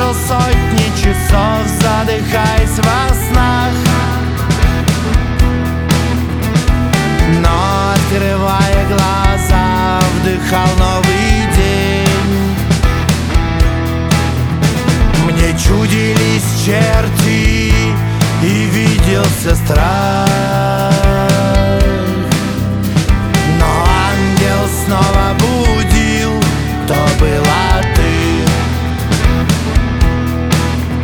прожил сотни часов, задыхаясь во снах. Но, открывая глаза, вдыхал новый день. Мне чудились черти и виделся страх.